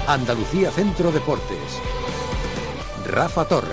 Andalucía Centro Deportes. Rafa Torres.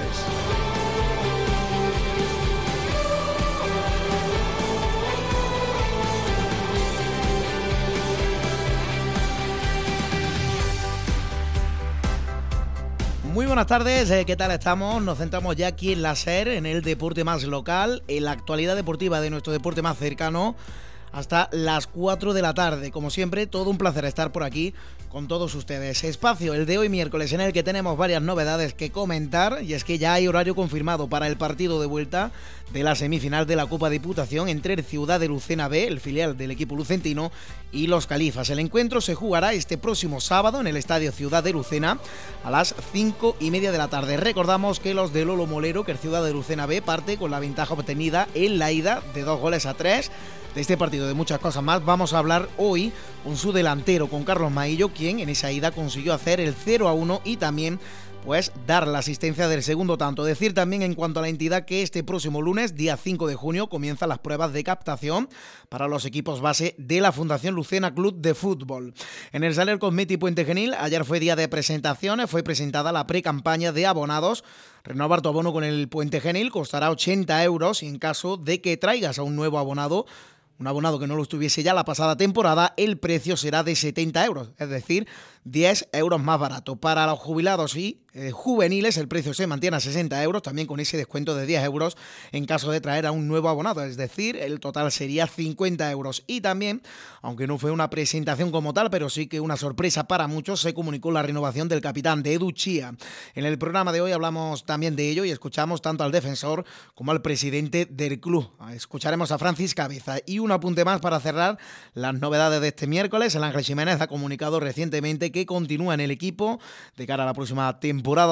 Muy buenas tardes, ¿qué tal estamos? Nos centramos ya aquí en la SER, en el deporte más local, en la actualidad deportiva de nuestro deporte más cercano, hasta las 4 de la tarde. Como siempre, todo un placer estar por aquí con todos ustedes. Espacio, el de hoy miércoles, en el que tenemos varias novedades que comentar, y es que ya hay horario confirmado para el partido de vuelta de la semifinal de la Copa Diputación entre el Ciudad de Lucena B, el filial del equipo lucentino, y los Califas. El encuentro se jugará este próximo sábado en el Estadio Ciudad de Lucena a las 5:30 de la tarde. Recordamos que los de Lolo Molero, que el Ciudad de Lucena B parte con la ventaja obtenida en la ida de 2-3. De este partido, de muchas cosas más, vamos a hablar hoy con su delantero, con Carlos Maillo, quien en esa ida consiguió hacer el 0-1 y también pues dar la asistencia del segundo tanto. Decir también en cuanto a la entidad que este próximo lunes, día 5 de junio, comienzan las pruebas de captación para los equipos base de la Fundación Lucena Club de Fútbol. En el Saler Cosmeti Puente Genil, ayer fue día de presentaciones, fue presentada la pre-campaña de abonados. Renovar tu abono con el Puente Genil costará 80 euros y en caso de que traigas a un nuevo abonado, un abonado que no lo estuviese ya la pasada temporada, el precio será de 70 euros, es decir, 10 euros más barato. Para los jubilados y juveniles el precio se mantiene a 60 euros, también con ese descuento de 10 euros en caso de traer a un nuevo abonado, es decir, el total sería 50 euros. Y también, aunque no fue una presentación como tal, pero sí que una sorpresa para muchos, se comunicó la renovación del capitán de Edu Chía. En el programa de hoy hablamos también de ello y escuchamos tanto al defensor como al presidente del club. Escucharemos a Francis Cabeza. Y un apunte más para cerrar las novedades de este miércoles. El Ángel Ximénez ha comunicado recientemente que continúa en el equipo de cara a la próxima temporada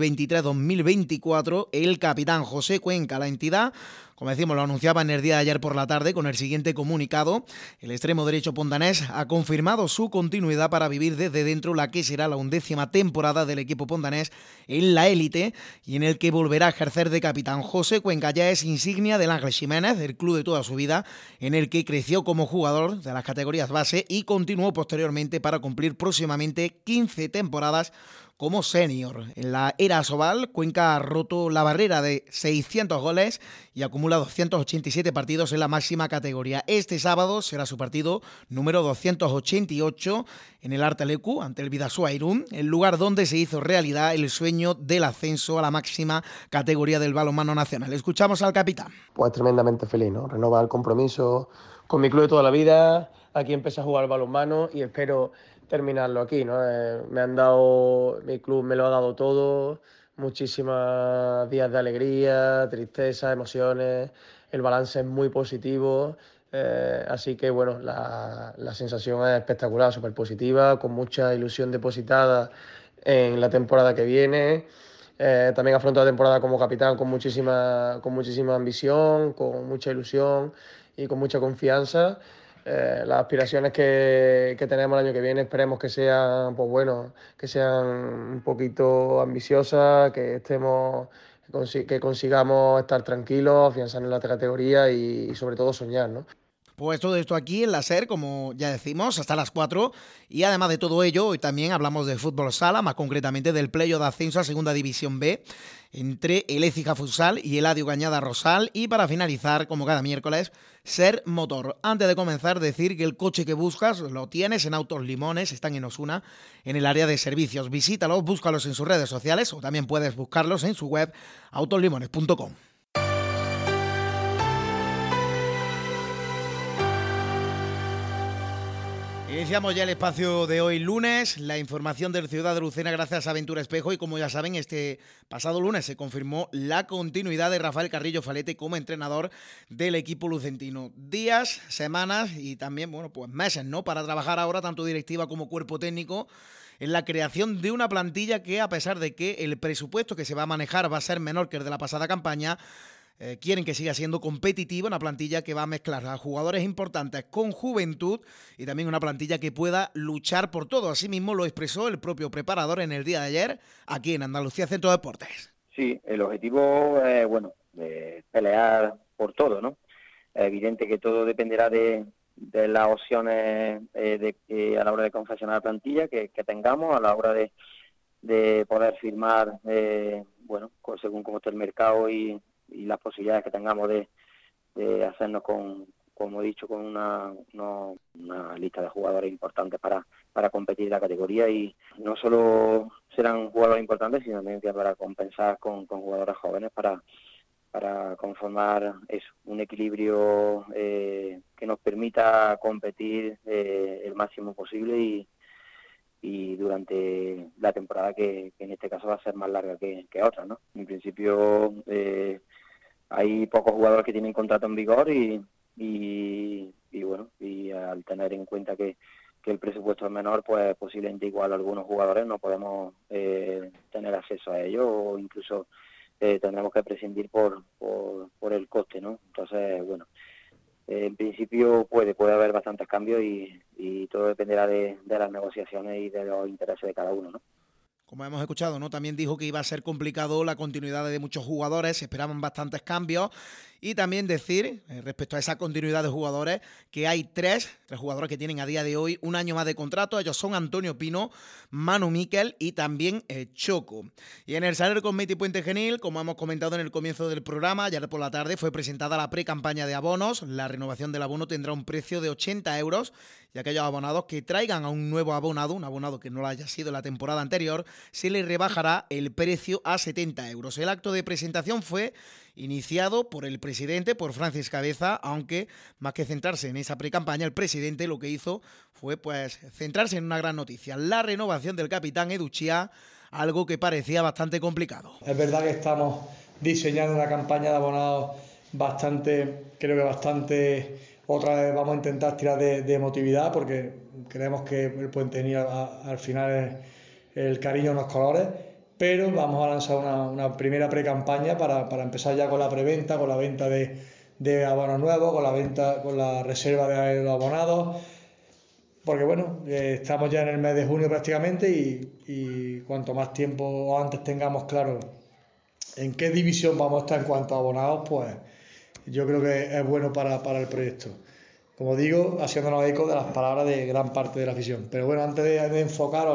2023-2024. El capitán José Cuenca, la entidad, como decimos, lo anunciaba en el día de ayer por la tarde con el siguiente comunicado. El extremo derecho pontanés ha confirmado su continuidad para vivir desde dentro la que será la 11ª temporada del equipo pontanés en la élite y en el que volverá a ejercer de capitán. José Cuenca ya es insignia del Ángel Ximénez, del club de toda su vida, en el que creció como jugador de las categorías base y continuó posteriormente para cumplir próximamente 15 temporadas como senior. En la era Asobal, Cuenca ha roto la barrera de 600 goles y acumula 287 partidos en la máxima categoría. Este sábado será su partido número 288 en el Artelecu ante el Bidasoa Irún, el lugar donde se hizo realidad el sueño del ascenso a la máxima categoría del balonmano nacional. Escuchamos al capitán. Pues tremendamente feliz, ¿no? Renovar el compromiso con mi club de toda la vida. Aquí empecé a jugar al balonmano y espero terminarlo aquí, ¿no? Mi club me lo ha dado todo, muchísimos días de alegría, tristeza, emociones, el balance es muy positivo, así que bueno, la sensación es espectacular, súper positiva, con mucha ilusión depositada en la temporada que viene. También afronto la temporada como capitán con muchísima ambición, con mucha ilusión y con mucha confianza. Las aspiraciones que tenemos el año que viene esperemos que sean, pues bueno, que sean un poquito ambiciosas, que consigamos estar tranquilos, afianzarnos en la categoría y sobre todo soñar, ¿no? Pues todo esto aquí en la SER, como ya decimos, hasta las 4. Y además de todo ello, hoy también hablamos de fútbol sala, más concretamente del playoff de ascenso a Segunda División B entre el Écija Futsal y el Adio Cañada Rosal. Y para finalizar, como cada miércoles, SER Motor. Antes de comenzar, decir que el coche que buscas lo tienes en Autos Limones, están en Osuna, en el área de servicios. Visítalos, búscalos en sus redes sociales o también puedes buscarlos en su web autoslimones.com. Iniciamos ya el espacio de hoy lunes, la información del Ciudad de Lucena gracias a Aventura Espejo y como ya saben, este pasado lunes se confirmó la continuidad de Rafael Carrillo Falete como entrenador del equipo lucentino. Días, semanas y también, bueno, pues meses, ¿no? Para trabajar ahora tanto directiva como cuerpo técnico en la creación de una plantilla que, a pesar de que el presupuesto que se va a manejar va a ser menor que el de la pasada campaña, quieren que siga siendo competitiva, una plantilla que va a mezclar a jugadores importantes con juventud y también una plantilla que pueda luchar por todo. Asimismo lo expresó el propio preparador en el día de ayer aquí en Andalucía Centro Deportes. Sí, el objetivo es, pelear por todo, ¿no? Es evidente que todo dependerá de de las opciones a la hora de confeccionar la plantilla que tengamos, a la hora de poder firmar, según cómo esté el mercado y las posibilidades que tengamos de hacernos como he dicho, con una lista de jugadores importantes para competir en la categoría, y no solo serán jugadores importantes, sino también para compensar con jugadores jóvenes para conformar un equilibrio que nos permita competir el máximo posible y durante la temporada que en este caso va a ser más larga que otra, ¿no? En principio hay pocos jugadores que tienen contrato en vigor y al tener en cuenta que el presupuesto es menor, pues posiblemente igual algunos jugadores no podemos tener acceso a ellos, o incluso tendremos que prescindir por el coste, ¿no? Entonces, en principio puede haber bastantes cambios y todo dependerá de las negociaciones y de los intereses de cada uno, ¿no? Como hemos escuchado, ¿no? También dijo que iba a ser complicado la continuidad de muchos jugadores, se esperaban bastantes cambios, y también decir, respecto a esa continuidad de jugadores, que hay tres jugadores que tienen a día de hoy un año más de contrato. Ellos son Antonio Pino, Manu Miquel y también Choco. Y en el Saler Cosmeti Puente Genil, como hemos comentado en el comienzo del programa, ayer por la tarde fue presentada la pre-campaña de abonos. La renovación del abono tendrá un precio de 80 euros, y aquellos abonados que traigan a un nuevo abonado, un abonado que no lo haya sido la temporada anterior, se le rebajará el precio a 70 euros. El acto de presentación fue iniciado por el presidente, por Francis Cabeza, aunque más que centrarse en esa precampaña, el presidente lo que hizo fue centrarse en una gran noticia: la renovación del capitán Edu Chía, algo que parecía bastante complicado. Es verdad que estamos diseñando una campaña de abonados bastante, otra vez vamos a intentar tirar de emotividad, porque creemos que el Puente Genil al final es el cariño en los colores, pero vamos a lanzar una primera pre-campaña para empezar ya con la preventa, con la venta de abonos nuevos, con la reserva de los abonados, porque estamos ya en el mes de junio prácticamente, y cuanto más tiempo antes tengamos claro en qué división vamos a estar en cuanto a abonados, pues yo creo que es bueno para el proyecto. Como digo, haciéndonos eco de las palabras de gran parte de la afición. Pero antes de enfocaros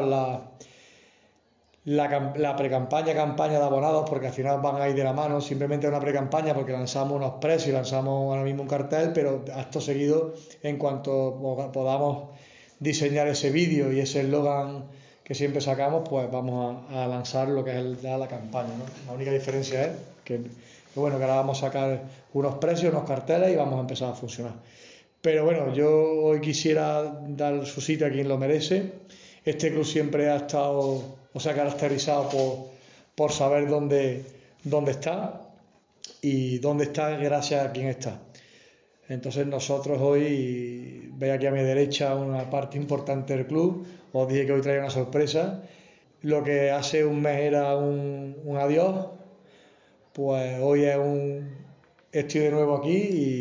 la campaña de abonados, porque al final van a ir de la mano, simplemente una pre-campaña porque lanzamos unos precios y lanzamos ahora mismo un cartel, pero acto seguido, en cuanto podamos diseñar ese vídeo y ese eslogan que siempre sacamos, pues vamos a lanzar lo que es la campaña, ¿no? La única diferencia es que ahora vamos a sacar unos precios, unos carteles, y vamos a empezar a funcionar. Pero yo hoy quisiera dar su sitio a quien lo merece. Este club siempre ha caracterizado por saber dónde está, y dónde está gracias a quien está. Entonces nosotros hoy, veis aquí a mi derecha una parte importante del club. Os dije que hoy traía una sorpresa. Lo que hace un mes era un adiós, pues hoy estoy de nuevo aquí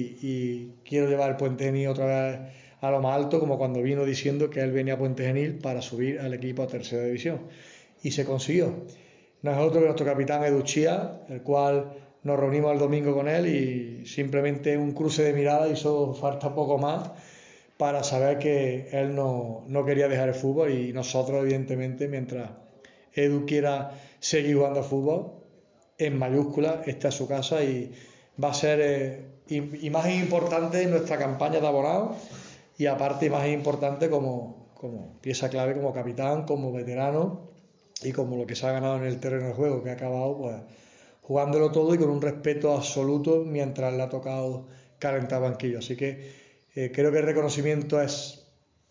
y quiero llevar el Puente Genil otra vez a lo más alto, como cuando vino diciendo que él venía a Puente Genil para subir al equipo a tercera división, y se consiguió. No es otro que nuestro capitán Edu Chía, el cual nos reunimos el domingo con él, y simplemente un cruce de mirada hizo falta poco más para saber que él no quería dejar el fútbol, y nosotros evidentemente, mientras Edu quiera seguir jugando al fútbol, en mayúscula, esta es su casa, y va a ser imagen importante en nuestra campaña de abonados, y aparte imagen importante como pieza clave, como capitán, como veterano, y como lo que se ha ganado en el terreno de juego, que ha acabado jugándolo todo y con un respeto absoluto mientras le ha tocado calentar banquillo. Así que creo que el reconocimiento es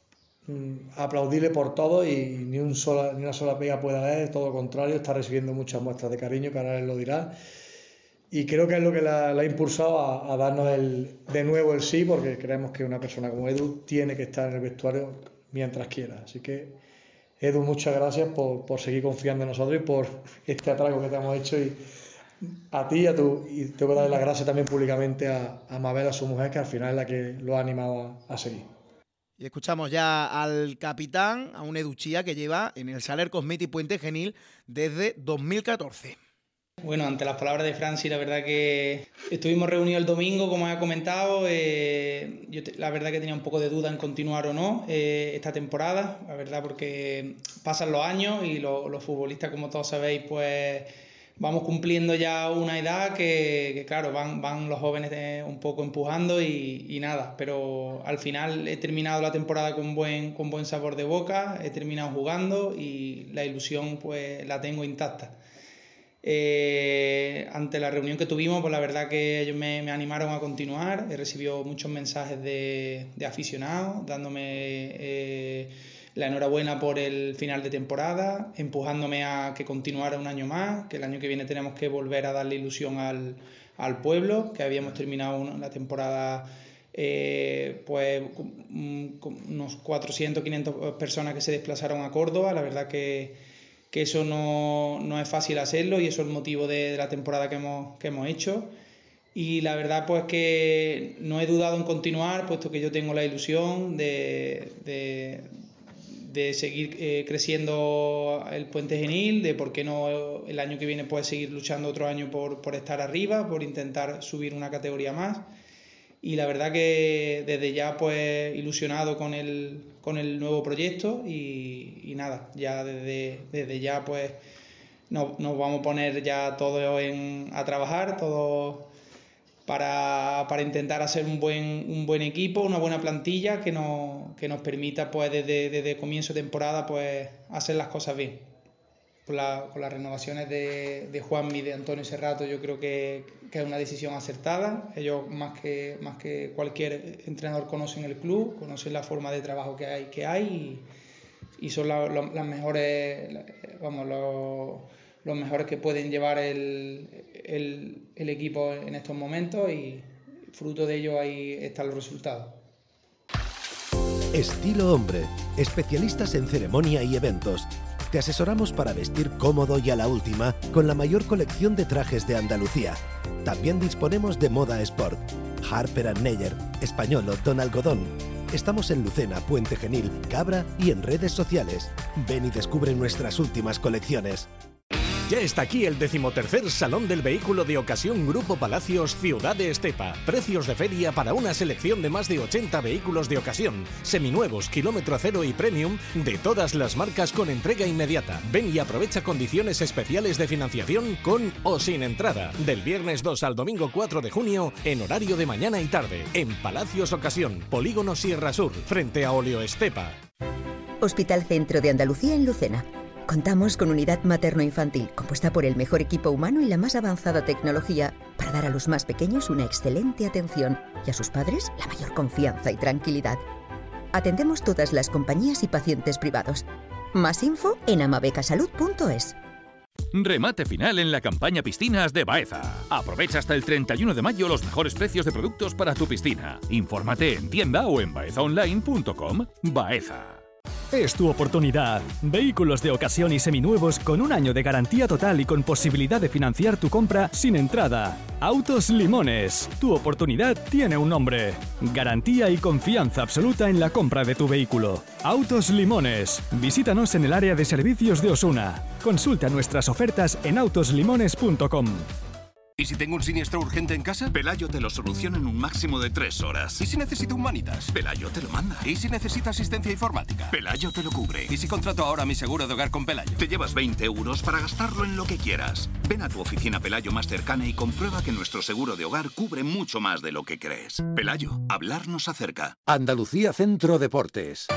aplaudible por todos, y ni una sola pega puede haber, todo lo contrario, está recibiendo muchas muestras de cariño, que ahora él lo dirá, y creo que es lo que la ha impulsado a darnos de nuevo el sí, porque creemos que una persona como Edu tiene que estar en el vestuario mientras quiera. Así que, Edu, muchas gracias por seguir confiando en nosotros y por este atraco que te hemos hecho, y a ti y tengo que darle las gracias también públicamente a Mabel, a su mujer, que al final es la que lo ha animado a seguir. Y escuchamos ya al capitán, a un Edu Chía que lleva en el Saler Cosmeti Puente Genil desde 2014. Bueno, ante las palabras de Francis, la verdad que estuvimos reunidos el domingo, como ha comentado. La verdad que tenía un poco de duda en continuar o no esta temporada, la verdad, porque pasan los años y los futbolistas, como todos sabéis, pues vamos cumpliendo ya una edad que claro, van los jóvenes un poco empujando y nada, pero al final he terminado la temporada con buen sabor de boca, he terminado jugando y la ilusión pues la tengo intacta. Ante la reunión que tuvimos, pues la verdad que ellos me animaron a continuar. He recibido muchos mensajes de aficionados dándome la enhorabuena por el final de temporada, empujándome a que continuara un año más, que el año que viene tenemos que volver a darle ilusión al pueblo, que habíamos terminado la temporada pues con unos 400, 500 personas que se desplazaron a Córdoba. La verdad que eso no es fácil hacerlo y eso es el motivo de la temporada que hemos hecho. Y la verdad pues que no he dudado en continuar, puesto que yo tengo la ilusión de seguir creciendo el Puente Genil, de por qué no el año que viene pues seguir luchando otro año por estar arriba, por intentar subir una categoría más. Y la verdad que desde ya pues ilusionado con el nuevo proyecto y nada, ya desde ya pues nos vamos a poner ya todos a trabajar, todos para intentar hacer un buen equipo, una buena plantilla que nos permita pues desde comienzo de temporada pues hacer las cosas bien. Con las renovaciones de Juanmi y de Antonio Serrato, yo creo que es una decisión acertada. Ellos más que cualquier entrenador conocen el club, conocen la forma de trabajo que hay y son las mejores, vamos, los mejores que pueden llevar el equipo en estos momentos y fruto de ello ahí están los resultados. Estilo Hombre, especialistas en ceremonia y eventos. Te asesoramos para vestir cómodo y a la última con la mayor colección de trajes de Andalucía. También disponemos de moda sport. Harper & Neyer, Españolo, Don Algodón. Estamos en Lucena, Puente Genil, Cabra y en redes sociales. Ven y descubre nuestras últimas colecciones. Ya está aquí el 13º Salón del Vehículo de Ocasión Grupo Palacios Ciudad de Estepa. Precios de feria para una selección de más de 80 vehículos de ocasión, seminuevos, kilómetro cero y premium de todas las marcas con entrega inmediata. Ven y aprovecha condiciones especiales de financiación con o sin entrada. Del viernes 2 al domingo 4 de junio en horario de mañana y tarde. En Palacios Ocasión, Polígono Sierra Sur, frente a Oleo Estepa. Hospital Centro de Andalucía en Lucena. Contamos con unidad materno-infantil compuesta por el mejor equipo humano y la más avanzada tecnología para dar a los más pequeños una excelente atención y a sus padres la mayor confianza y tranquilidad. Atendemos todas las compañías y pacientes privados. Más info en amabecasalud.es. Remate final en la campaña Piscinas de Baeza. Aprovecha hasta el 31 de mayo los mejores precios de productos para tu piscina. Infórmate en tienda o en baezaonline.com. Baeza. Es tu oportunidad. Vehículos de ocasión y seminuevos con un año de garantía total y con posibilidad de financiar tu compra sin entrada. Autos Limones. Tu oportunidad tiene un nombre. Garantía y confianza absoluta en la compra de tu vehículo. Autos Limones. Visítanos en el área de servicios de Osuna. Consulta nuestras ofertas en autoslimones.com. ¿Y si tengo un siniestro urgente en casa? Pelayo te lo soluciona en un máximo de 3 horas. ¿Y si necesito un Humanitas? Pelayo te lo manda. ¿Y si necesita asistencia informática? Pelayo te lo cubre. ¿Y si contrato ahora mi seguro de hogar con Pelayo? Te llevas 20 euros para gastarlo en lo que quieras. Ven a tu oficina Pelayo más cercana y comprueba que nuestro seguro de hogar cubre mucho más de lo que crees. Pelayo, hablar nos acerca. Andalucía Centro Deportes.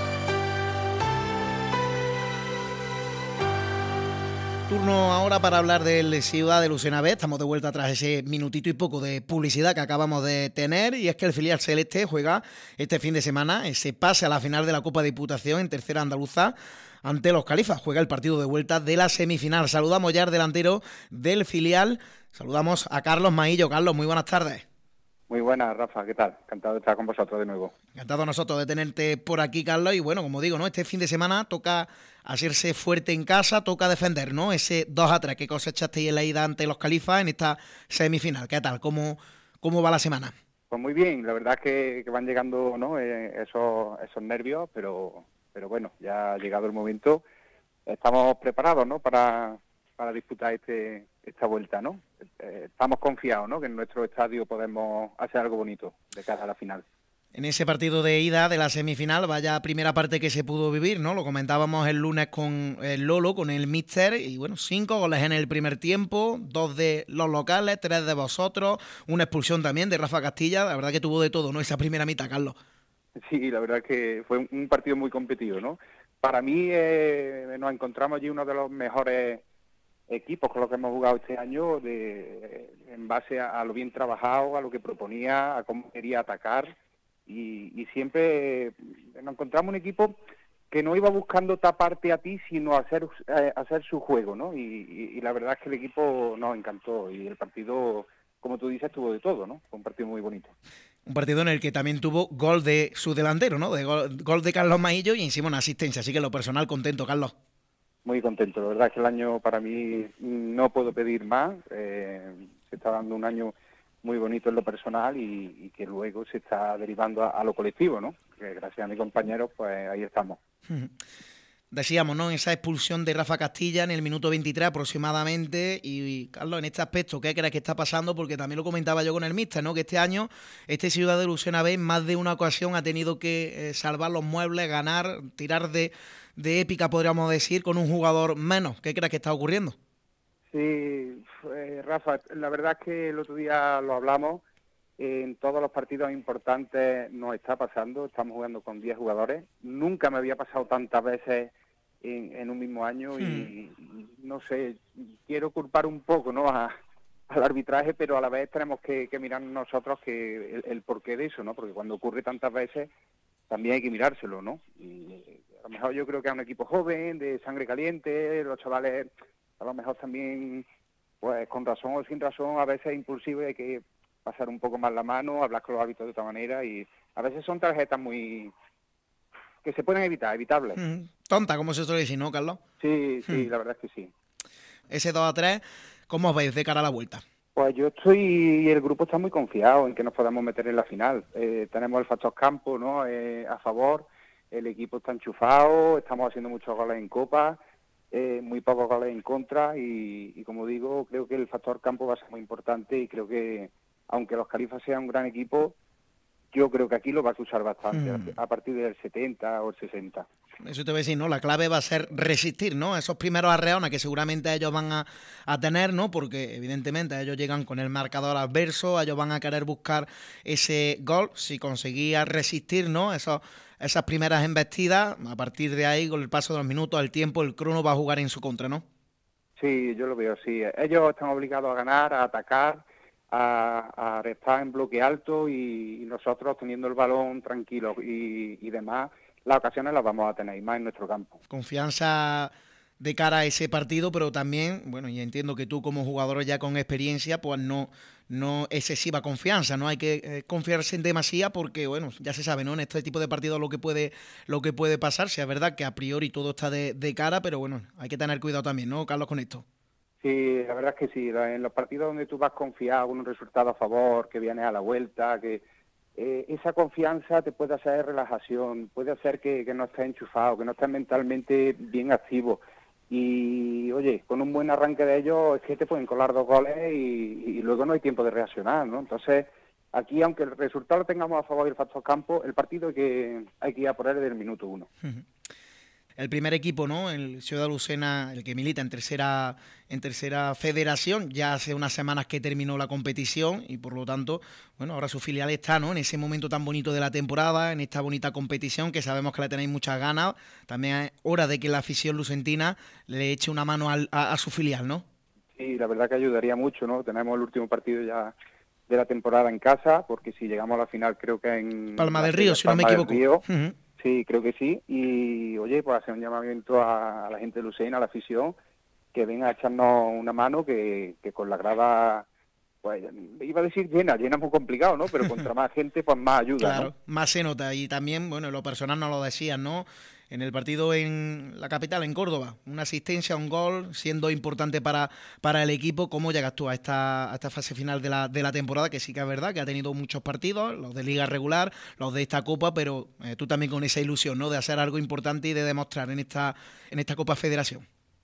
Turno ahora para hablar del Ciudad de Lucena B. Estamos de vuelta tras ese minutito y poco de publicidad que acabamos de tener, y es que el filial celeste juega este fin de semana ese pase a la final de la Copa de Diputación en tercera andaluza ante los Califas. Juega el partido de vuelta de la semifinal. Saludamos ya al delantero del filial. Saludamos a Carlos Maillo. Carlos, muy buenas tardes. Muy buenas, Rafa, ¿qué tal? Encantado de estar con vosotros de nuevo. Encantado nosotros de tenerte por aquí, Carlos, y bueno, como digo, ¿no? Este fin de semana toca hacerse fuerte en casa, toca defender, ¿no? Ese 2-3 que cosechasteis en la ida ante los Califas en esta semifinal. ¿Qué tal? ¿Cómo va la semana? Pues muy bien, la verdad es que van llegando, ¿no? esos nervios, pero bueno, ya ha llegado el momento. Estamos preparados, ¿no? Para para disputar esta vuelta, ¿no? Estamos confiados, ¿no?, que en nuestro estadio podemos hacer algo bonito de cara a la final. En ese partido de ida de la semifinal, vaya primera parte que se pudo vivir, ¿no? Lo comentábamos el lunes con el Lolo, con el míster, y bueno, 5 goles en el primer tiempo, 2 de los locales, 3 de vosotros, una expulsión también de Rafa Castilla. La verdad que tuvo de todo, ¿no?, esa primera mitad, Carlos. Sí, la verdad que fue un partido muy competido, ¿no? Para mí nos encontramos allí uno de los mejores equipos con los que hemos jugado este año, en base a lo bien trabajado, a lo que proponía, a cómo quería atacar. Y siempre nos encontramos un equipo que no iba buscando taparte a ti, sino hacer su juego, ¿no? Y la verdad es que el equipo nos encantó y el partido, como tú dices, tuvo de todo, ¿no? Fue un partido muy bonito. Un partido en el que también tuvo gol de su delantero, ¿no? Gol de Carlos Maillo y encima una asistencia. Así que lo personal, contento, Carlos. Muy contento. La verdad es que el año para mí no puedo pedir más. Se está dando un año muy bonito en lo personal y que luego se está derivando a lo colectivo, ¿no? Que gracias a mis compañeros, pues ahí estamos. Decíamos, ¿no?, esa expulsión de Rafa Castilla en el minuto 23 aproximadamente. Y Carlos, en este aspecto, ¿qué crees que está pasando? Porque también lo comentaba yo con el míster, ¿no?, que este año, Ciudad de Lucena B, en más de una ocasión ha tenido que salvar los muebles, ganar, tirar de épica, podríamos decir, con un jugador menos. ¿Qué crees que está ocurriendo? Sí, Rafa, la verdad es que el otro día lo hablamos, en todos los partidos importantes nos está pasando, estamos jugando con 10 jugadores, nunca me había pasado tantas veces en un mismo año y no sé, quiero culpar un poco, ¿no?, al arbitraje, pero a la vez tenemos que mirar nosotros que el porqué de eso, ¿no?, porque cuando ocurre tantas veces también hay que mirárselo, ¿no? Y a lo mejor yo creo que es un equipo joven, de sangre caliente, los chavales a lo mejor también, pues con razón o sin razón, a veces es impulsivo y hay que pasar un poco más la mano, hablar con los árbitros de otra manera y a veces son tarjetas que se pueden evitar, evitables. Tonta, como se suele decir, ¿no, Carlos? Sí, la verdad es que sí. Ese 2-3, ¿cómo os veis de cara a la vuelta? Pues yo y el grupo está muy confiado en que nos podamos meter en la final. Tenemos el factor campo, ¿no?, a favor, el equipo está enchufado, estamos haciendo muchos goles en Copa, muy pocos goles en contra y como digo, creo que el factor campo va a ser muy importante y creo que aunque los Califas sean un gran equipo, yo creo que aquí lo va a usar bastante, a partir del 70 o el 60. Eso te voy a decir, ¿no? La clave va a ser resistir, ¿no? Esos primeros arreones que seguramente ellos van a tener, ¿no? Porque evidentemente ellos llegan con el marcador adverso, ellos van a querer buscar ese gol, si conseguía resistir, ¿no? Esas primeras embestidas, a partir de ahí, con el paso de los minutos, el tiempo, el crono va a jugar en su contra, ¿no? Sí, yo lo veo así. Ellos están obligados a ganar, a atacar, a estar en bloque alto y nosotros teniendo el balón tranquilo y demás, las ocasiones las vamos a tener, y más en nuestro campo. Confianza de cara a ese partido, pero también, bueno, y entiendo que tú como jugador ya con experiencia, pues no excesiva confianza, no hay que confiarse en demasía porque, bueno, ya se sabe, ¿no?, en este tipo de partidos lo que puede pasar, si es verdad que a priori todo está de cara, pero bueno, hay que tener cuidado también, ¿no, Carlos, con esto? Sí, la verdad es que sí, en los partidos donde tú vas confiado, con un resultado a favor, que vienes a la vuelta, que esa confianza te puede hacer relajación, puede hacer que no estés enchufado, que no estés mentalmente bien activo. Y, oye, con un buen arranque de ellos es que te pueden colar 2 goles y luego no hay tiempo de reaccionar, ¿no? Entonces, aquí, aunque el resultado lo tengamos a favor del factor campo, el partido hay que ir a por él desde el minuto 1. El primer equipo, ¿no?, el Ciudad de Lucena, el que milita en tercera federación, ya hace unas semanas que terminó la competición y por lo tanto, bueno, ahora su filial está, ¿no?, en ese momento tan bonito de la temporada, en esta bonita competición que sabemos que le tenéis muchas ganas. También es hora de que la afición lucentina le eche una mano a su filial, ¿no? Sí, la verdad que ayudaría mucho, ¿no? Tenemos el último partido ya de la temporada en casa, porque si llegamos a la final creo que en Palma del Río, si no me equivoco. Sí, creo que sí. Y, oye, pues hacer un llamamiento a la gente de Lucena, a la afición, que venga a echarnos una mano, que con la grada, pues iba a decir llena es muy complicado, ¿no? Pero contra más gente, pues más ayuda, claro, ¿no? Más se nota. Y también, bueno, en lo personal nos lo decían, ¿no? En el partido en la capital, en Córdoba, una asistencia, un gol, siendo importante para el equipo. ¿Cómo llegas tú a esta fase final de la temporada? Que sí que es verdad que ha tenido muchos partidos, los de liga regular, los de esta Copa, pero tú también con esa ilusión, ¿no?, de hacer algo importante y de demostrar en esta Copa Federación.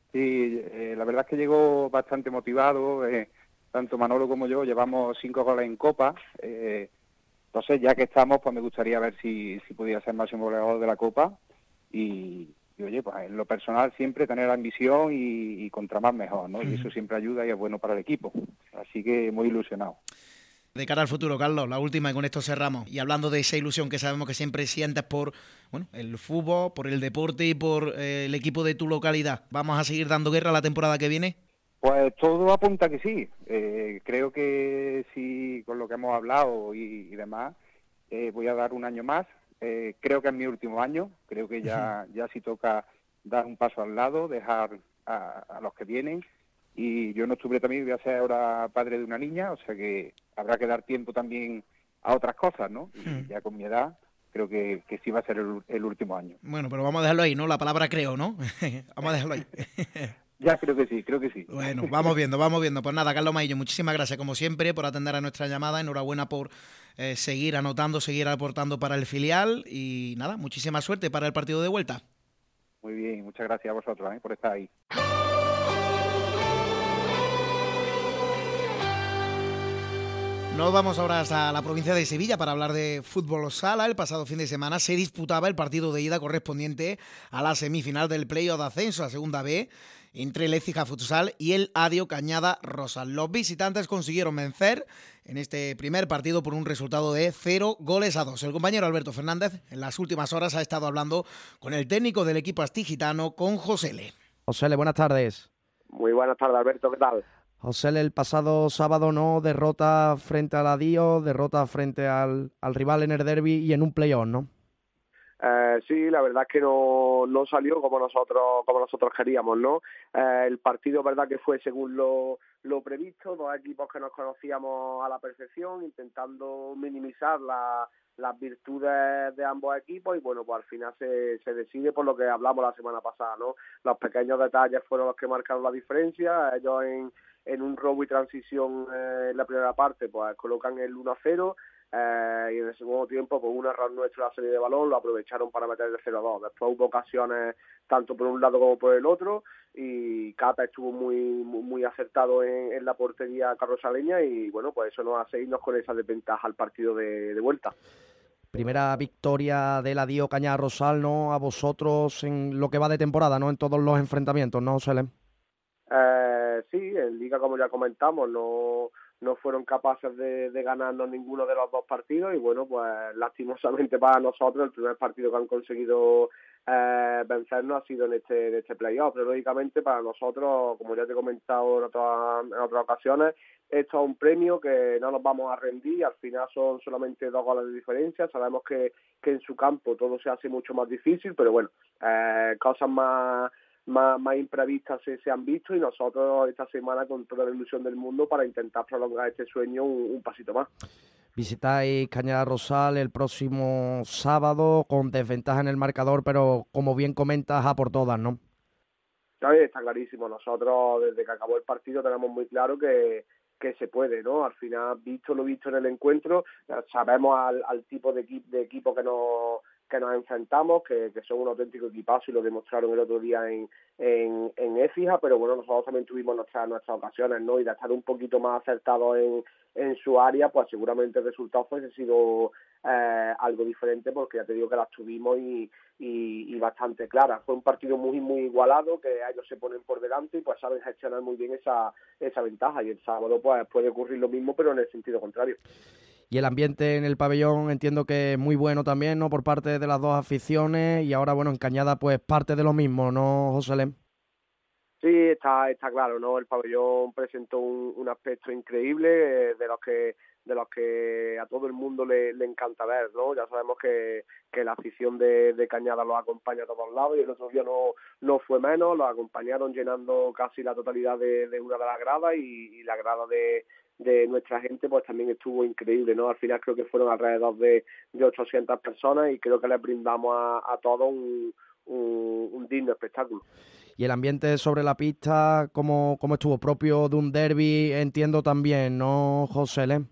Sí, la verdad es que llegó bastante motivado, tanto Manolo como yo llevamos 5 goles en Copa, entonces ya que estamos, pues me gustaría ver si pudiera ser máximo goleador de la Copa y oye, pues en lo personal siempre tener ambición y contra más mejor, ¿no? Y eso siempre ayuda y es bueno para el equipo, así que muy ilusionado. De cara al futuro, Carlos, la última y con esto cerramos. Y hablando de esa ilusión que sabemos que siempre sientes por el fútbol, por el deporte y por el equipo de tu localidad, ¿vamos a seguir dando guerra la temporada que viene? Pues todo apunta que sí. Creo que sí, con lo que hemos hablado y demás, voy a dar un año más. Creo que es mi último año. Creo que ya sí toca dar un paso al lado, dejar a los que vienen. Y yo en octubre también voy a ser ahora padre de una niña, o sea que habrá que dar tiempo también a otras cosas, ¿no? Y ya con mi edad creo que sí va a ser el último año. Bueno, pero vamos a dejarlo ahí, ¿no? La palabra creo, ¿no? Vamos a dejarlo ahí. Ya, creo que sí. Bueno, vamos viendo. Pues nada, Carlos Maillo, muchísimas gracias como siempre por atender a nuestra llamada. Enhorabuena por seguir anotando, seguir aportando para el filial y nada, muchísima suerte para el partido de vuelta. Muy bien, muchas gracias a vosotros por estar ahí. Nos vamos ahora hasta la provincia de Sevilla para hablar de fútbol sala. El pasado fin de semana se disputaba el partido de ida correspondiente a la semifinal del playoff de ascenso a Segunda B entre el Écija Futsal y el Adio Cañada Rosal. Los visitantes consiguieron vencer en este primer partido por un resultado de 0-2. El compañero Alberto Fernández en las últimas horas ha estado hablando con el técnico del equipo astigitano, con Josele. Josele, buenas tardes. Muy buenas tardes, Alberto, ¿qué tal? Josele, el pasado sábado no, derrota frente al Adio, derrota frente al rival en el derbi y en un playoff, ¿no? Sí, la verdad es que no salió como nosotros queríamos, ¿no? El partido, verdad que fue según lo previsto, dos equipos que nos conocíamos a la perfección, intentando minimizar las virtudes de ambos equipos y bueno, pues al final se decide por lo que hablamos la semana pasada, ¿no? Los pequeños detalles fueron los que marcaron la diferencia. Ellos en un robo y transición en la primera parte pues colocan el 1-0 y en el segundo tiempo pues un error nuestro en la serie de balón lo aprovecharon para meter el 0-2. Después hubo ocasiones tanto por un lado como por el otro y Cata estuvo muy acertado en la portería carrosaleña y bueno, pues eso nos hace irnos con esa desventaja al partido de vuelta. Primera victoria del Adio Cañada Rosal, ¿no? A vosotros en lo que va de temporada, ¿no? En todos los enfrentamientos, ¿no, Josele? Sí, en Liga, como ya comentamos, no fueron capaces de ganarnos ninguno de los dos partidos y bueno, pues lastimosamente para nosotros el primer partido que han conseguido vencernos ha sido en este playoff, pero lógicamente para nosotros, como ya te he comentado en otras ocasiones, esto es un premio que no nos vamos a rendir, al final son solamente 2 goles de diferencia, sabemos que en su campo todo se hace mucho más difícil, pero bueno, cosas más imprevistas se han visto y nosotros esta semana con toda la ilusión del mundo para intentar prolongar este sueño un pasito más. Visitáis Cañada Rosal el próximo sábado con desventaja en el marcador, pero como bien comentas, a por todas, ¿no? Está clarísimo. Nosotros desde que acabó el partido tenemos muy claro que se puede, ¿no? Al final, visto lo visto en el encuentro, sabemos al tipo de equipo que nos enfrentamos, que son un auténtico equipazo y lo demostraron el otro día en Écija, pero bueno, nosotros también tuvimos nuestras ocasiones, ¿no? Y de estar un poquito más acertados en su área, pues seguramente el resultado fuese sido algo diferente, porque ya te digo que las tuvimos y bastante claras. Fue un partido muy igualado, que ellos se ponen por delante y pues saben gestionar muy bien esa ventaja, y el sábado pues puede ocurrir lo mismo, pero en el sentido contrario. Y el ambiente en el pabellón entiendo que es muy bueno también, ¿no? Por parte de las dos aficiones y ahora, bueno, en Cañada pues parte de lo mismo, ¿no, Josele? Sí, está claro, ¿no? El pabellón presentó un aspecto increíble de los que a todo el mundo le encanta ver, ¿no? Ya sabemos que la afición de Cañada los acompaña a todos lados y el otro día no fue menos, los acompañaron llenando casi la totalidad de una de las gradas y la grada de nuestra gente pues también estuvo increíble, ¿no? Al final creo que fueron alrededor de 800 personas y creo que les brindamos a todos un digno espectáculo. Y el ambiente sobre la pista, ¿cómo estuvo? Propio de un derbi, entiendo también, ¿no, Josele?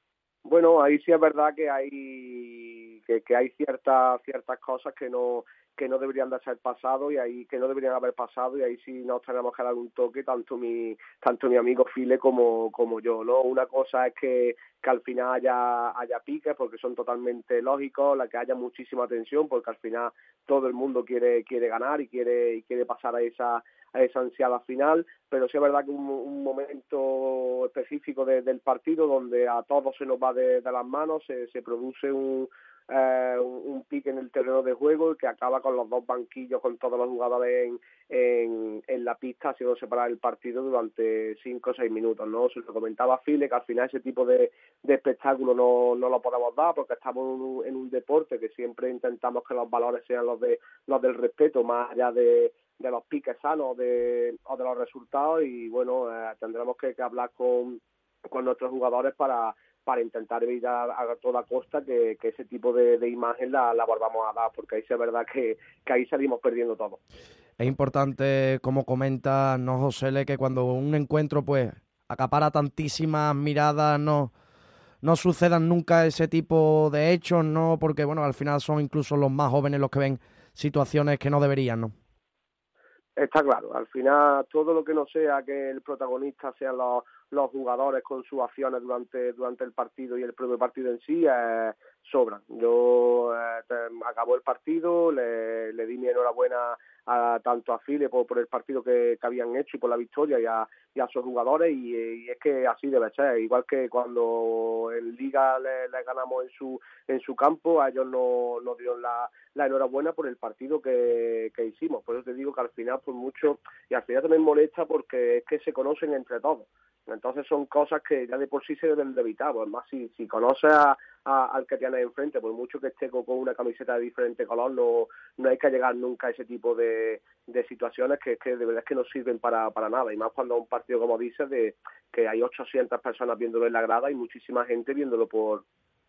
Bueno, ahí sí es verdad que hay ciertas cosas que no no deberían de ser pasados y ahí que no deberían haber pasado, y ahí sí nos tenemos que dar un toque tanto mi amigo File como yo, ¿no? Una cosa es que al final haya piques porque son totalmente lógicos, la que haya muchísima tensión porque al final todo el mundo quiere ganar y quiere pasar a esa ansiada final, pero sí es verdad que un momento específico del partido donde a todos se nos va de las manos, se produce un pique en el terreno de juego y que acaba con los dos banquillos, con todos los jugadores en la pista, haciendo separar el partido durante 5 o 6 minutos, ¿no? Se lo comentaba File, que al final ese tipo de espectáculo no lo podemos dar porque estamos en un deporte que siempre intentamos que los valores sean los del respeto, más allá de los piques sanos o de los resultados, y bueno, tendremos que hablar con nuestros jugadores para intentar evitar a toda costa que ese tipo de imagen la volvamos a dar, porque ahí sí es verdad que ahí salimos perdiendo todo. Es importante, como comenta, ¿no, José, que cuando un encuentro pues acapara tantísimas miradas, no sucedan nunca ese tipo de hechos, ¿no? Porque bueno, al final son incluso los más jóvenes los que ven situaciones que no deberían, ¿no? Está claro, al final todo lo que no sea que el protagonista sean los jugadores con sus acciones durante el partido y el propio partido en sí sobran. Yo acabó el partido, le di mi enhorabuena tanto a File por el partido que habían hecho y por la victoria y a sus jugadores, y es que así debe ser, igual que cuando en Liga le ganamos en su campo, a ellos nos dieron la enhorabuena por el partido que hicimos. Por eso te digo que al final por mucho, y al final también molesta porque es que se conocen entre todos. Entonces son cosas que ya de por sí se deben de evitar. Pues más si conoces al que tienes enfrente, por mucho que esté con una camiseta de diferente color, no hay que llegar nunca a ese tipo de situaciones que de verdad es que no sirven para nada, y más cuando un partido, como dices, de que hay 800 personas viéndolo en la grada y muchísima gente viéndolo por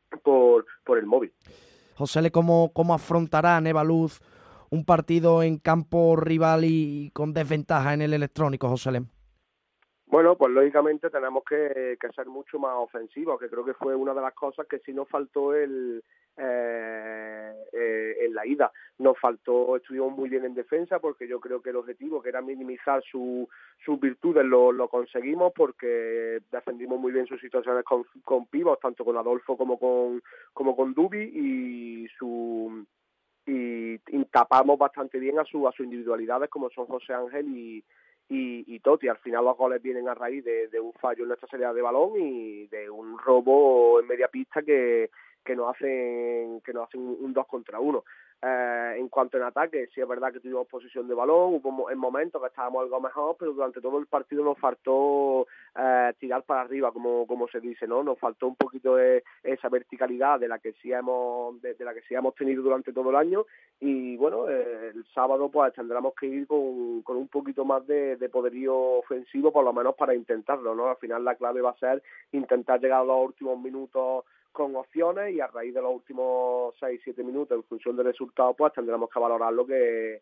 el móvil. José, ¿cómo afrontará Nevaluz un partido en campo rival y con desventaja en el electrónico, José? Bueno, pues lógicamente tenemos que ser mucho más ofensivos, que creo que fue una de las cosas que sí nos faltó en la ida. Estuvimos muy bien en defensa porque yo creo que el objetivo, que era minimizar sus virtudes, lo conseguimos porque defendimos muy bien sus situaciones con pivos, tanto con Adolfo como con Dubi, y tapamos bastante bien a sus individualidades como son José Ángel y Totti. Al final los goles vienen a raíz de un fallo en nuestra salida de balón y de un robo en media pista que nos hacen un 2 contra 1. En cuanto en ataque, sí es verdad que tuvimos posesión de balón, hubo en momentos que estábamos algo mejor, pero durante todo el partido nos faltó tirar para arriba, como se dice, ¿no? Nos faltó un poquito esa verticalidad de la que sí hemos tenido durante todo el año, y bueno, el sábado pues tendremos que ir con un poquito más de poderío ofensivo, por lo menos para intentarlo, ¿no? Al final la clave va a ser intentar llegar a los últimos minutos con opciones, y a raíz de los últimos 6-7 minutos, en función del resultado, pues tendremos que valorar lo que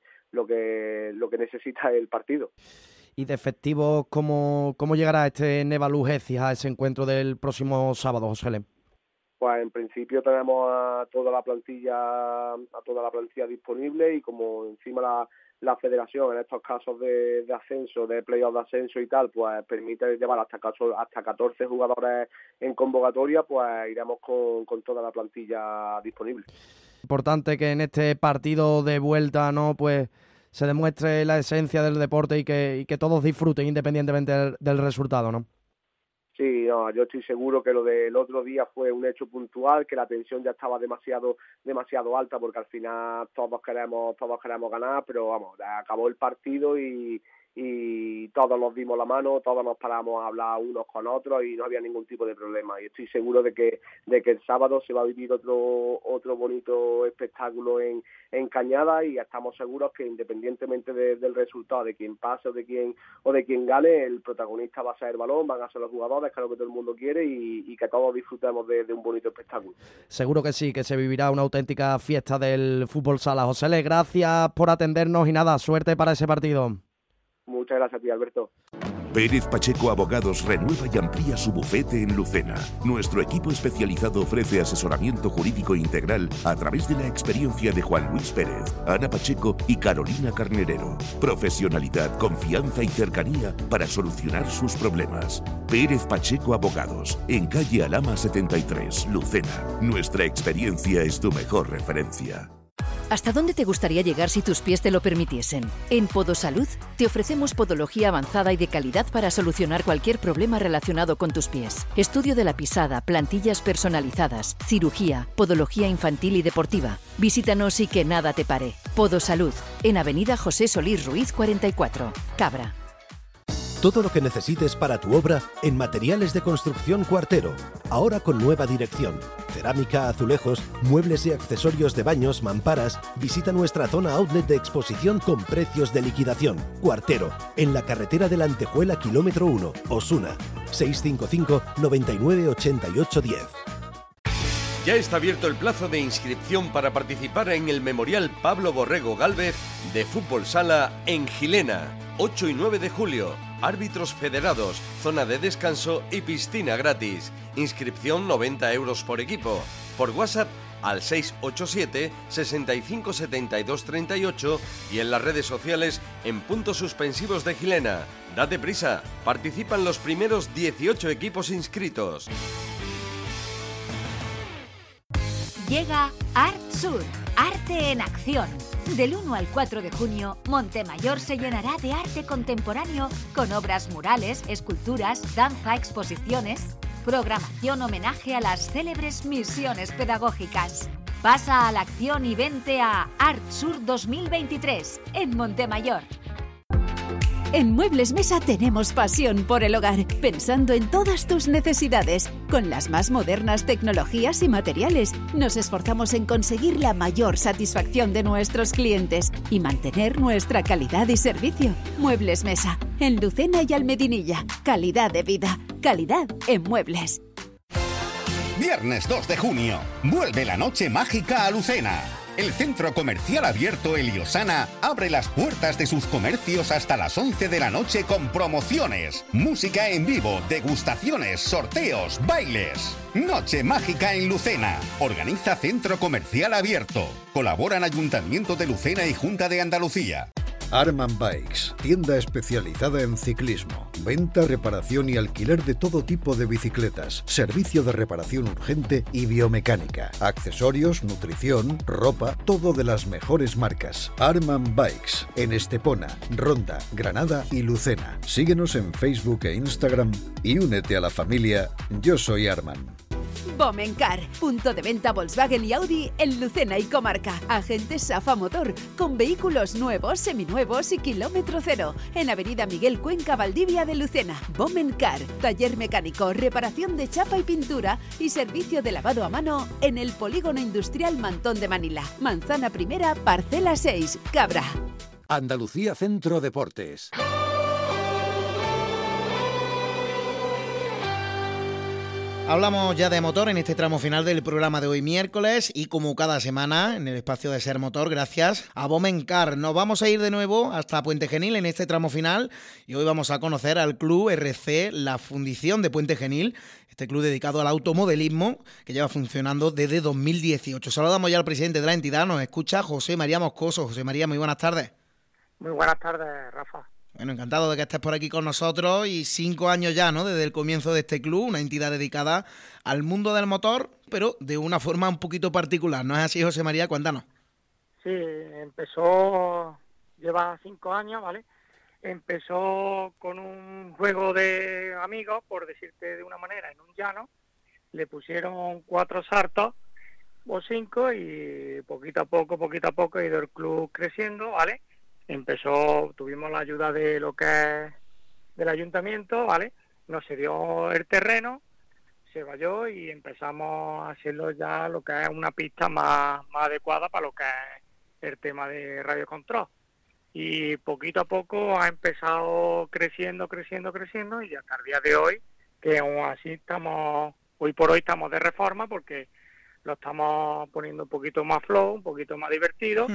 necesita el partido. Y de efectivos, ¿cómo llegará este Nevaluz Écija a ese encuentro del próximo sábado, José? Pues en principio tenemos a toda la plantilla disponible, y como encima la federación en estos casos de ascenso, de playoff de ascenso y tal, pues permite llevar hasta 14 jugadores en convocatoria, pues iremos con toda la plantilla disponible. Importante que en este partido de vuelta, ¿no?, pues se demuestre la esencia del deporte y que todos disfruten independientemente del resultado, ¿no? Sí, no, yo estoy seguro que lo del otro día fue un hecho puntual, que la tensión ya estaba demasiado alta, porque al final todos queremos ganar, pero vamos, acabó el partido y todos nos dimos la mano, todos nos paramos a hablar unos con otros y no había ningún tipo de problema. Y estoy seguro de que el sábado se va a vivir otro bonito espectáculo en Cañada, y estamos seguros que independientemente del resultado, de quién pase o de quién gane, el protagonista va a ser el balón, van a ser los jugadores, que es lo que todo el mundo quiere, y que todos disfrutemos de un bonito espectáculo. Seguro que sí, que se vivirá una auténtica fiesta del fútbol sala. José, gracias por atendernos y nada, suerte para ese partido. Muchas gracias a ti, Alberto. Pérez Pacheco Abogados renueva y amplía su bufete en Lucena. Nuestro equipo especializado ofrece asesoramiento jurídico integral a través de la experiencia de Juan Luis Pérez, Ana Pacheco y Carolina Carnerero. Profesionalidad, confianza y cercanía para solucionar sus problemas. Pérez Pacheco Abogados, en calle Alhama 73, Lucena. Nuestra experiencia es tu mejor referencia. ¿Hasta dónde te gustaría llegar si tus pies te lo permitiesen? En Podosalud te ofrecemos podología avanzada y de calidad para solucionar cualquier problema relacionado con tus pies. Estudio de la pisada, plantillas personalizadas, cirugía, podología infantil y deportiva. Visítanos y que nada te pare. Podosalud, en Avenida José Solís Ruiz 44, Cabra. Todo lo que necesites para tu obra en Materiales de Construcción Cuartero. Ahora con nueva dirección. Cerámica, azulejos, muebles y accesorios de baños, mamparas. Visita nuestra zona outlet de exposición con precios de liquidación. Cuartero, en la carretera de la Antejuela, kilómetro 1, Osuna. 655 99 88 10. Ya está abierto el plazo de inscripción para participar en el Memorial Pablo Borrego Gálvez de Fútbol Sala en Gilena, 8 y 9 de julio. Árbitros federados, zona de descanso y piscina gratis. Inscripción 90 euros por equipo. Por WhatsApp al 687 65 72 38 y en las redes sociales en Puntos Suspensivos de Gilena. Date prisa, participan los primeros 18 equipos inscritos. Llega Art Sur, arte en acción. Del 1 al 4 de junio, Montemayor se llenará de arte contemporáneo con obras murales, esculturas, danza, exposiciones, programación homenaje a las célebres misiones pedagógicas. Pasa a la acción y vente a Art Sur 2023 en Montemayor. En Muebles Mesa tenemos pasión por el hogar, pensando en todas tus necesidades. Con las más modernas tecnologías y materiales, nos esforzamos en conseguir la mayor satisfacción de nuestros clientes y mantener nuestra calidad y servicio. Muebles Mesa, en Lucena y Almedinilla. Calidad de vida, calidad en muebles. Viernes 2 de junio, vuelve la noche mágica a Lucena. El centro comercial abierto Eliosana abre las puertas de sus comercios hasta las 11 de la noche con promociones, música en vivo, degustaciones, sorteos, bailes. Noche mágica en Lucena. Organiza Centro Comercial Abierto. Colaboran Ayuntamiento de Lucena y Junta de Andalucía. Arman Bikes, tienda especializada en ciclismo, venta, reparación y alquiler de todo tipo de bicicletas, servicio de reparación urgente y biomecánica, accesorios, nutrición, ropa, todo de las mejores marcas. Arman Bikes, en Estepona, Ronda, Granada y Lucena. Síguenos en Facebook e Instagram y únete a la familia Yo Soy Arman. Bomencar, punto de venta Volkswagen y Audi en Lucena y comarca. Agente Safa Motor, con vehículos nuevos, seminuevos y kilómetro cero. En Avenida Miguel Cuenca, Valdivia de Lucena. Bomencar, taller mecánico, reparación de chapa y pintura y servicio de lavado a mano en el Polígono Industrial Mantón de Manila. Manzana Primera, parcela 6, Cabra. Andalucía Centro Deportes. Hablamos ya de motor en este tramo final del programa de hoy miércoles y como cada semana en el espacio de Ser Motor, gracias a Bomencar. Nos vamos a ir de nuevo hasta Puente Genil en este tramo final y hoy vamos a conocer al Club RC La Fundición de Puente Genil, este club dedicado al automodelismo que lleva funcionando desde 2018. Saludamos ya al presidente de la entidad, nos escucha José María Moscoso. José María, muy buenas tardes. Muy buenas tardes, Rafa. Bueno, encantado de que estés por aquí con nosotros y 5 años ya, ¿no? Desde el comienzo de este club, una entidad dedicada al mundo del motor, pero de una forma un poquito particular. ¿No es así, José María? Cuéntanos. Sí, lleva 5 años, ¿vale? Empezó con un juego de amigos, por decirte de una manera, en un llano. Le pusieron 4 sartos o 5 y poquito a poco ha ido el club creciendo, ¿vale? Tuvimos la ayuda de lo que es del ayuntamiento, ¿vale? Nos cedió el terreno, se valló y empezamos a hacerlo ya lo que es una pista más adecuada para lo que es el tema de radio control. Y poquito a poco ha empezado creciendo y hasta el día de hoy, que aún así hoy por hoy estamos de reforma porque lo estamos poniendo un poquito más flow, un poquito más divertido.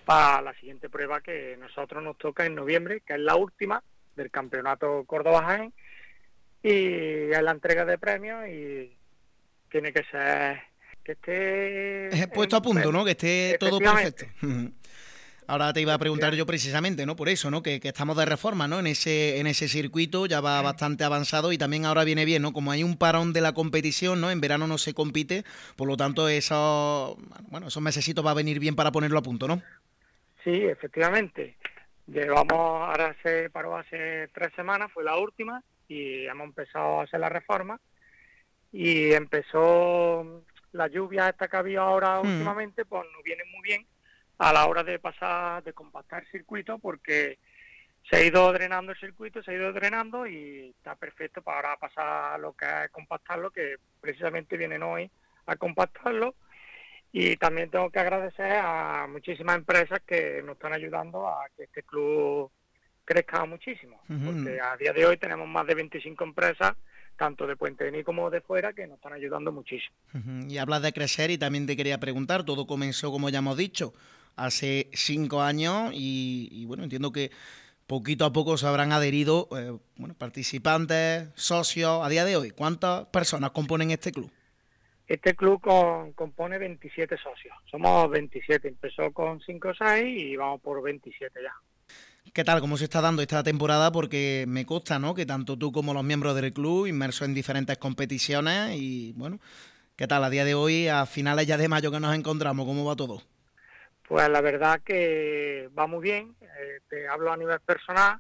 para la siguiente prueba que nosotros nos toca en noviembre, que es la última del Campeonato Córdoba-Jaén, y es la entrega de premios y tiene que ser que esté puesto a punto, ¿no? Que esté todo perfecto. Ahora te iba a preguntar yo precisamente, ¿no? Por eso, ¿no? Que estamos de reforma, ¿no? En ese circuito ya va bastante avanzado y también ahora viene bien, ¿no? Como hay un parón de la competición, ¿no? En verano no se compite, por lo tanto esos mesecitos va a venir bien para ponerlo a punto, ¿no? Sí, efectivamente. Ahora se paró hace 3 semanas, fue la última, y hemos empezado a hacer la reforma. Y empezó la lluvia esta que ha habido ahora últimamente, pues nos viene muy bien a la hora de compactar el circuito, porque se ha ido drenando el circuito, y está perfecto para ahora pasar lo que es compactarlo, que precisamente vienen hoy a compactarlo. Y también tengo que agradecer a muchísimas empresas que nos están ayudando a que este club crezca muchísimo, porque a día de hoy tenemos más de 25 empresas, tanto de Puente Genil como de fuera, que nos están ayudando muchísimo. Y hablas de crecer y también te quería preguntar, todo comenzó, como ya hemos dicho, hace 5 años y bueno, entiendo que poquito a poco se habrán adherido participantes, socios. A día de hoy, ¿cuántas personas componen este club? Este club compone 27 socios, somos 27, empezó con 5 o 6 y vamos por 27 ya. ¿Qué tal? ¿Cómo se está dando esta temporada? Porque me consta, ¿no?, que tanto tú como los miembros del club, inmersos en diferentes competiciones y, bueno, ¿qué tal a día de hoy, a finales ya de mayo que nos encontramos? ¿Cómo va todo? Pues la verdad que va muy bien, te hablo a nivel personal,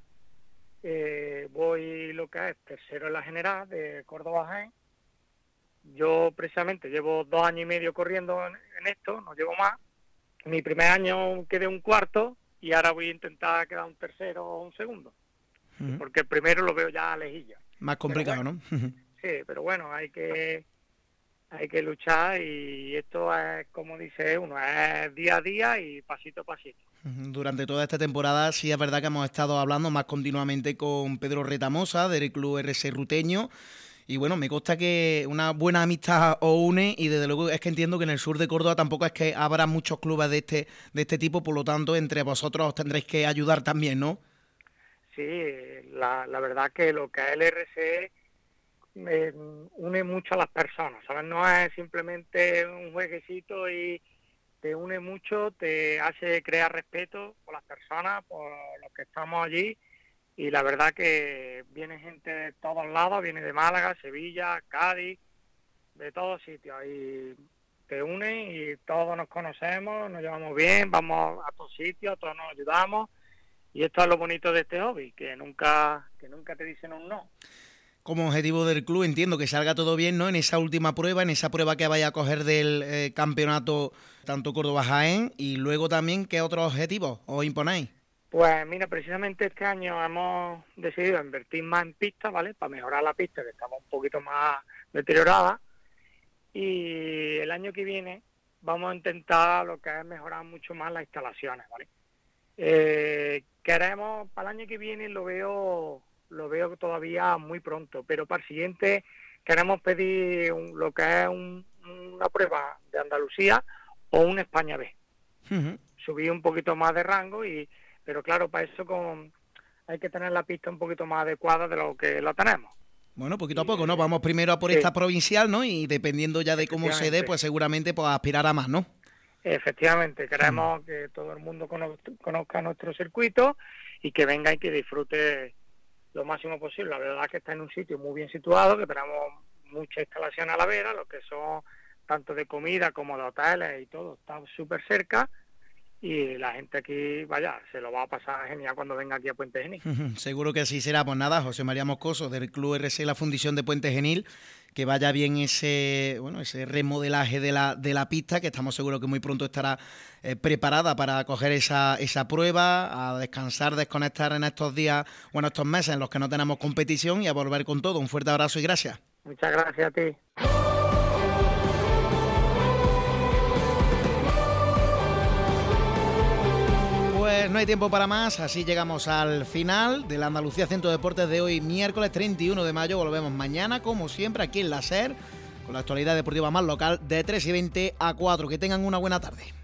voy lo que es tercero en la general de Córdoba-Jaén. Yo precisamente llevo 2 años y medio corriendo en esto, no llevo más. Mi primer año quedé un cuarto y ahora voy a intentar quedar un tercero o un segundo, porque el primero lo veo ya lejillo. Más complicado, bueno, ¿no? Sí, pero bueno, hay que luchar y esto es, como dice uno, es día a día y pasito a pasito. Durante toda esta temporada sí es verdad que hemos estado hablando más continuamente con Pedro Retamosa del Club RC Ruteño. Y bueno, me consta que una buena amistad os une y desde luego es que entiendo que en el sur de Córdoba tampoco es que habrá muchos clubes de este tipo, por lo tanto entre vosotros os tendréis que ayudar también, ¿no? Sí, la verdad que lo que es el RC une mucho a las personas, ¿sabes? No es simplemente un jueguecito y te une mucho, te hace crear respeto por las personas, por los que estamos allí. Y la verdad que viene gente de todos lados, viene de Málaga, Sevilla, Cádiz, de todos sitios. Y te unen y todos nos conocemos, nos llevamos bien, vamos a todos sitios, todos nos ayudamos. Y esto es lo bonito de este hobby, que nunca te dicen un no. Como objetivo del club entiendo que salga todo bien, ¿no? En esa última prueba, en esa prueba que vaya a coger del campeonato tanto Córdoba-Jaén, y luego también, ¿qué otros objetivos os imponéis? Pues mira, precisamente este año hemos decidido invertir más en pistas, ¿vale? Para mejorar la pista, que estamos un poquito más deteriorada. Y el año que viene vamos a intentar lo que es mejorar mucho más las instalaciones, ¿vale? Queremos, para el año que viene lo veo todavía muy pronto, pero para el siguiente queremos pedir lo que es una prueba de Andalucía o un España B. Subir un poquito más de rango pero claro, para eso hay que tener la pista un poquito más adecuada de lo que la tenemos. Bueno, poquito a poco, ¿no? Vamos primero a por esta provincial, ¿no? Y dependiendo ya de cómo se dé, pues seguramente pues aspirar a más, ¿no? Efectivamente, queremos que todo el mundo conozca nuestro circuito y que venga y que disfrute lo máximo posible. La verdad es que está en un sitio muy bien situado, que tenemos muchas instalaciones a la vera, lo que son tanto de comida como de hoteles y todo, está súper cerca. Y la gente aquí, se lo va a pasar genial cuando venga aquí a Puente Genil. Seguro que así será. Pues nada, José María Moscoso, del Club RC La Fundición de Puente Genil, que vaya bien ese remodelaje de la pista, que estamos seguros que muy pronto estará preparada para coger esa prueba, a descansar, desconectar en estos días o en estos meses en los que no tenemos competición y a volver con todo. Un fuerte abrazo y gracias. Muchas gracias a ti. Pues no hay tiempo para más, así llegamos al final de la Andalucía Centro Deportes de hoy, miércoles 31 de mayo. Volvemos mañana, como siempre, aquí en la SER, con la actualidad deportiva más local de 3:20 a 4. Que tengan una buena tarde.